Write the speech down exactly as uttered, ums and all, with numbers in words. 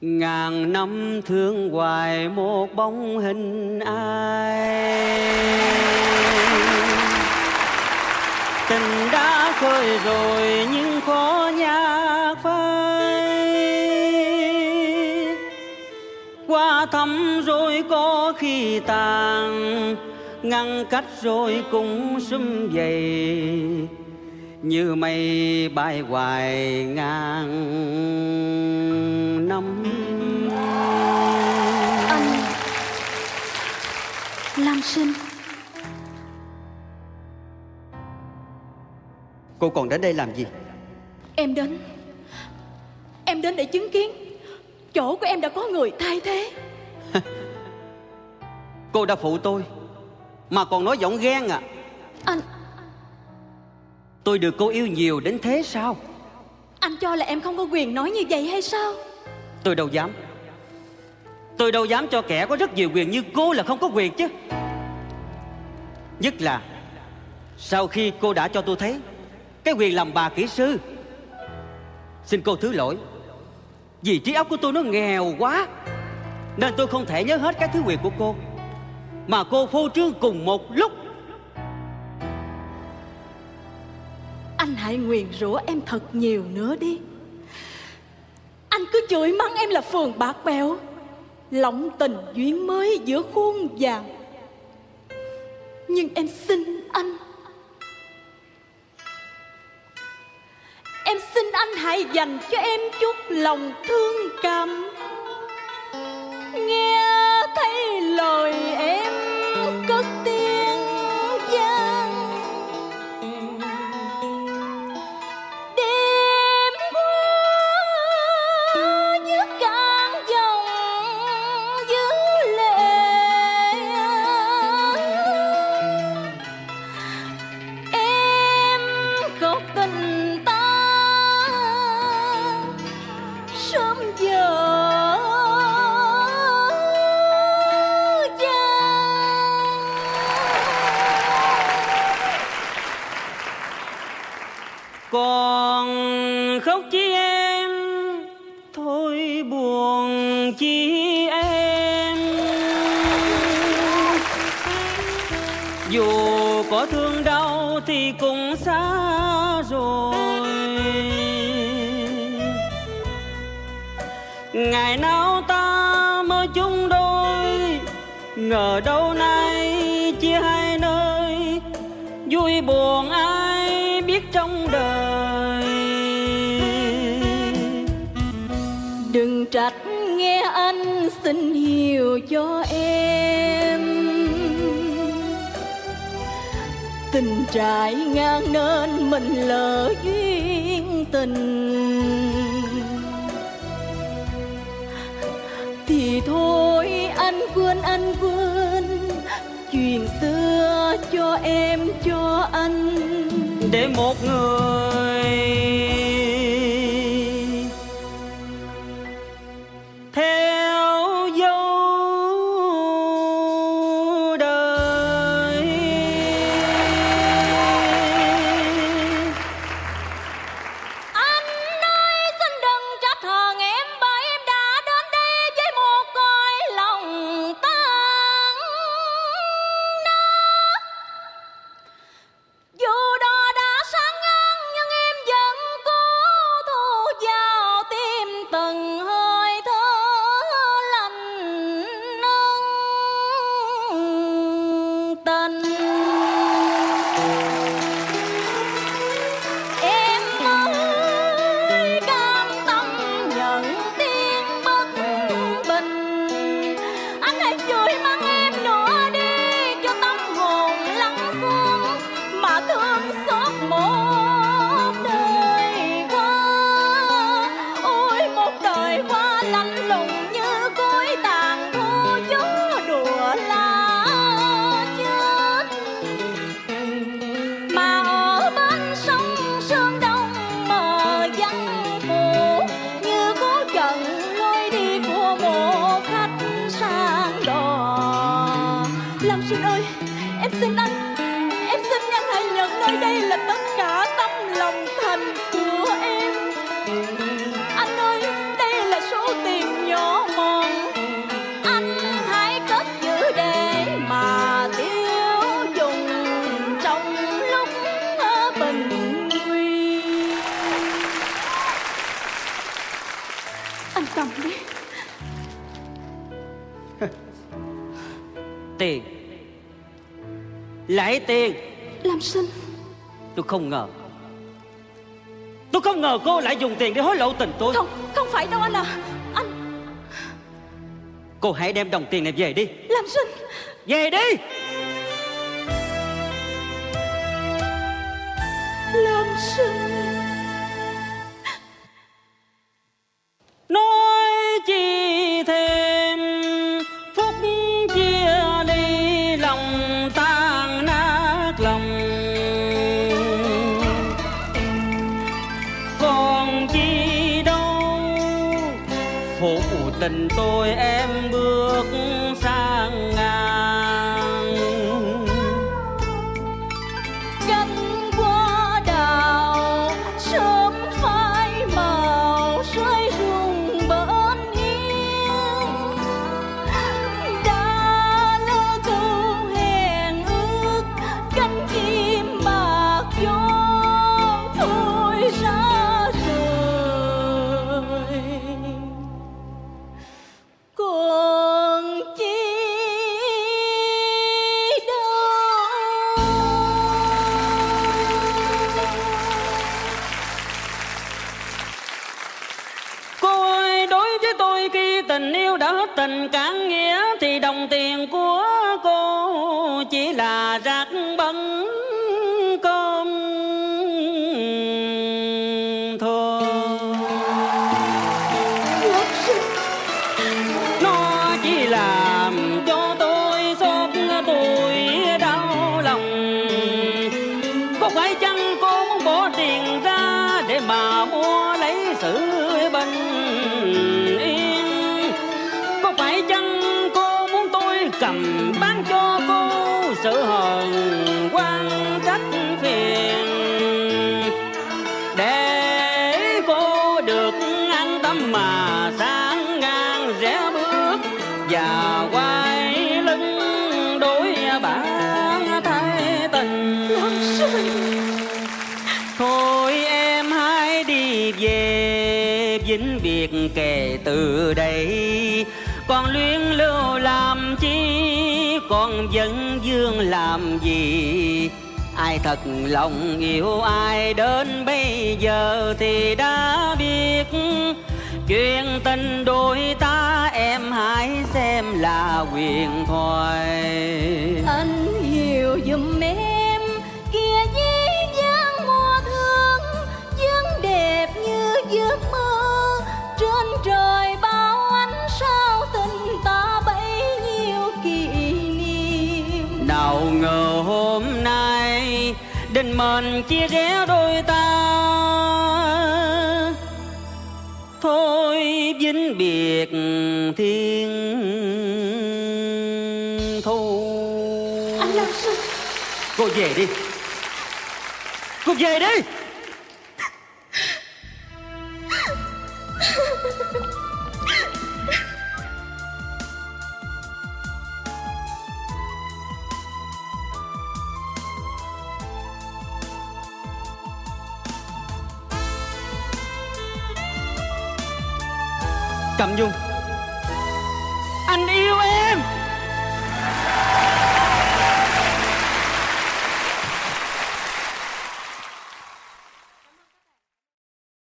Ngàn năm thương hoài một bóng hình ai. Tình đã khơi rồi nhưng khó nhạt phai. Qua thăm rồi có khi tàn, ngăn cách rồi cũng sum vầy. Như mây bay hoài ngàn năm. Anh Lam Sinh. Cô còn đến đây làm gì? Em đến Em đến để chứng kiến chỗ của em đã có người thay thế. Cô đã phụ tôi mà còn nói giọng ghen à? Anh Tôi được cô yêu nhiều đến thế sao? Anh cho là em không có quyền nói như vậy hay sao? Tôi đâu dám. Tôi đâu dám cho kẻ có rất nhiều quyền như cô là không có quyền chứ. Nhất là sau khi cô đã cho tôi thấy cái quyền làm bà kỹ sư. Xin cô thứ lỗi, vì trí óc của tôi nó nghèo quá, nên tôi không thể nhớ hết các thứ quyền của cô mà cô phô trương cùng một lúc. Anh hãy nguyền rủa em thật nhiều nữa đi. Anh cứ chửi mắng em là phường bạc bẽo, lỏng tình duyên mới giữa khuôn vàng. Nhưng em xin anh, em xin anh hãy dành cho em chút lòng thương cảm. Nghe thấy lời em cất tiếng vang, đêm qua như cạn dòng giữ lệ. Em khóc tình ta sớm giờ. Còn khóc chi em, thôi buồn chi em. Dù có thương đau thì cũng xa rồi. Ngày nào ta mới chung đôi, ngờ đâu nay chia hai nơi. Vui buồn ai biết trong đời. Đừng trách nghe anh xin hiểu cho em. Tình trải ngang nên mình lỡ duyên tình. Thì thôi anh quên anh quên chuyện xưa cho em cho anh. Để một người theo dấu đời. Anh ơi xin đừng trách hờn em, bởi em đã đến đây với một cõi lòng tan nát. Dù đò đã sáng ngang nhưng Tiền, lại tiền. Lam Sinh, Tôi không ngờ Tôi không ngờ cô lại dùng tiền để hối lộ tình tôi. Không, không phải đâu anh à. Anh... Cô hãy đem đồng tiền này về đi. Lam Sinh, về đi. Lam Sinh. Nói chi thêm, phút chia ly, lòng tan nát lòng. Còn chi đâu phụ tình tôi em bước sang ngang. Cánh hoa đào sớm phai màu, rơi rụng bên hiên. Đã lỡ câu hẹn ước, cánh chim bạc gió thôi ra rời. Còn chi đâu. Cô ơi, đối với tôi khi tình yêu đã hết tình cạn nghĩa, thì đồng tiền của cô chỉ là rác bẩn cơm thôi. Nó chỉ làm cho tôi xót tôi đau lòng. Có phải chăng cô muốn bỏ tiền ra để mà mua lấy sự bình yên? Có phải chăng cô muốn tôi cầm bán cho cô sự hờn quan trách phiền, để cô được an tâm mà sáng ngang rẽ bước và quay lưng đối bản thay tình? Thôi em hãy đi về Vĩnh Biệt kể từ đây. Còn luyến lưu làm chi, còn vẫn vương làm gì? Ai thật lòng yêu ai đến bây giờ thì đã biết. Chuyện tình đôi ta em hãy xem là huyền thoại. Anh hiểu giùm em kìa dĩ dáng mùa thương, vẫn đẹp như giấc mơ. Trên trời bao ánh sao tình ta bấy nhiêu kỷ niệm. Nào ngờ hôm nay định mệnh chia rẽ đôi ta. Thôi vĩnh biệt thiên thu. Anh Lam Sinh, Cô về đi. Cô về đi. Cẩm Dung, anh yêu em.